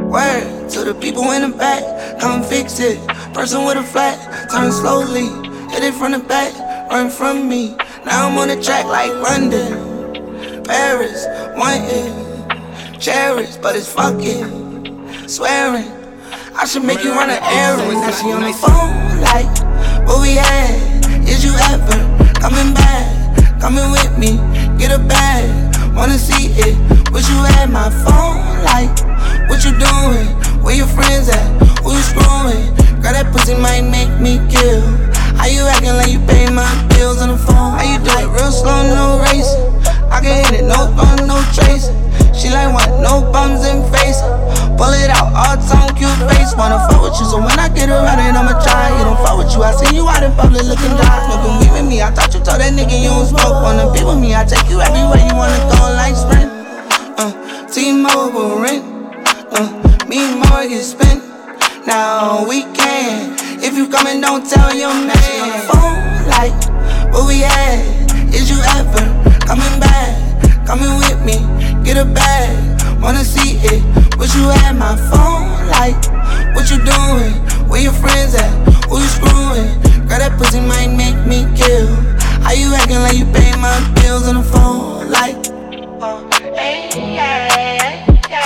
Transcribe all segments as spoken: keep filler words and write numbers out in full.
Word to the people in the back, come fix it. Person with a flat, turn slowly, hit it from the back, run from me. Now I'm on the track like London, Paris, wanted, cherished, but it's fucking swearing. I should make you run an errand. Now she on the phone like, what we had? Is you ever coming back? Coming with me, get a bag, wanna see it. Wish you had my phone like, what you doing? Where your friends at? Who you screwing? Girl, that pussy might make me kill. How you acting like you pay my bills on the phone? How you do it real slow, no racing? I can hit it, no bum, no tracing. She like what? No bums in face. Pull it out, all tone, cute face. Wanna fuck with you, so when I get around it, I'ma try. You don't fuck with you, I see you out in public looking dry. Smoking weed with me, I thought you told that nigga you don't smoke. Wanna be with me, I take you everywhere you wanna go like Sprint. Uh, T-Mobile rent, uh, me and mortgage spent. Now we can. If you coming, don't tell your man. She on the phone like, what we had? Is you ever coming back? Coming with me, get a bag, wanna see it. Wish you had my phone like, what you doing? Where your friends at? Who you screwing? Girl, that pussy might make me kill. How you acting like you pay my bills on the phone like, oh, hey, yeah,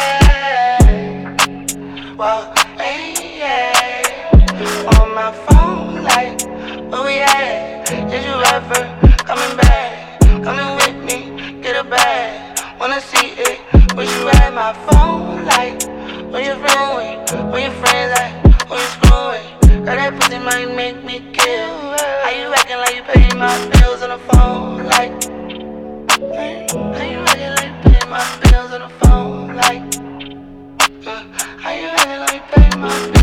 yeah. Well, hey, yeah. On my phone like, where we at? Did you ever coming back? Coming with me, get a bag, wanna see it. Wish you had my phone like, where you doing? Where your friends at? Who you screwing? Girl, that pussy might make me kill. How you acting like you pay my bills on the phone like, how you acting like you pay my bills on the phone like, uh, how you acting like you pay my bills?